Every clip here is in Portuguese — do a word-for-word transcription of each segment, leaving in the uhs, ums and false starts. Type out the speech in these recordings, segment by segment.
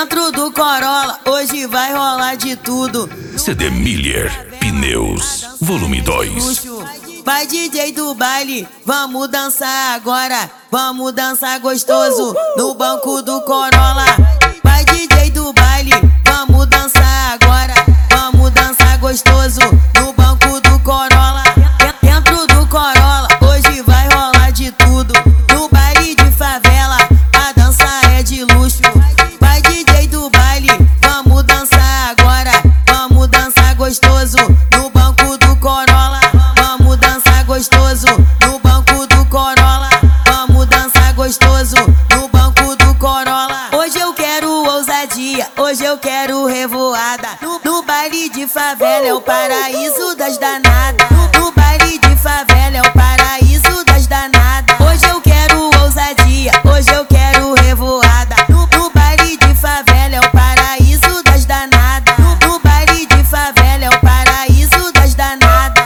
Dentro do Corolla, hoje vai rolar de tudo. C D Miller Pneus, volume dois. Vai D J do baile, vamos dançar agora. Vamos dançar gostoso no banco do Corolla. Vai D J do baile, vamos dançar agora. Vamos dançar gostoso no banco do Corolla. Dentro do Corolla, hoje vai rolar de tudo. No baile de favela, a dança é de luxo. Vai D J do baile, vamos dançar agora. Vamos dançar gostoso no banco do Corolla. Vamos dançar gostoso no banco do Corolla. Vamos dançar gostoso no banco do Corolla. Hoje eu quero ousadia, hoje eu quero revoada. No, no baile de favela é o paraíso das danadas. No, no baile de favela é o paraíso das danadas. Hoje eu quero ousadia, hoje eu quero revoada. No, no baile de favela é o paraíso das danadas. No, no baile de favela é o paraíso das danadas.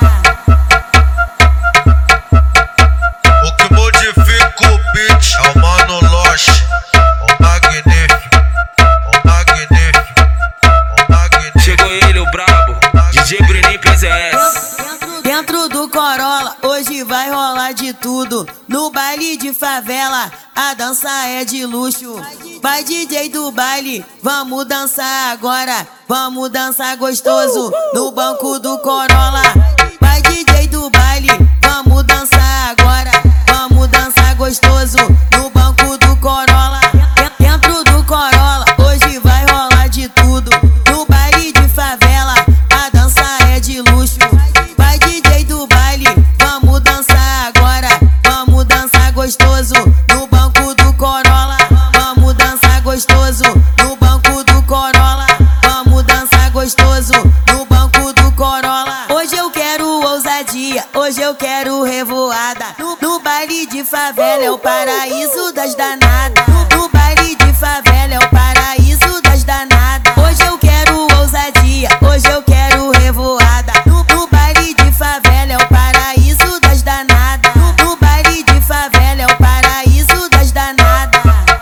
O que modifica o beat é o Mano Loche, o magnífico, o magnífico, o magnífico. Chegou ele, o brabo, D J Bruninho P Z S. Dentro do Corolla, hoje vai rolar de tudo. No baile de favela, a dança é de luxo. Vai D J do baile, vamos dançar agora. Vamos dançar gostoso no banco do Corolla. Vai D J do baile, vamos dançar agora. Vamos dançar gostoso no banco do Corolla. Dentro do Corolla, hoje vai rolar de tudo. No baile de favela, a dança é de luxo. Vai D J do baile, vamos dançar agora. Vamos dançar gostoso no banco do Corolla. Vamos dançar gostoso no banco do Corolla. Vamos dançar gostoso no banco do Corolla. Hoje eu quero ousadia, hoje eu quero revoada. No, no baile de favela é o paraíso das danadas. No, no baile de favela é o paraíso das danadas. Hoje eu quero ousadia, hoje eu quero revoada. No, no baile de favela é o paraíso das danadas. No, no baile de favela é o paraíso das danadas.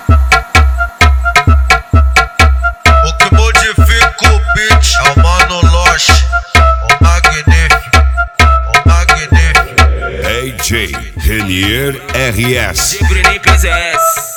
O que modifica o beat é o Mano Loche, o magnífico, o magnífico. D J Renier R S. D J Bruninho P Z S.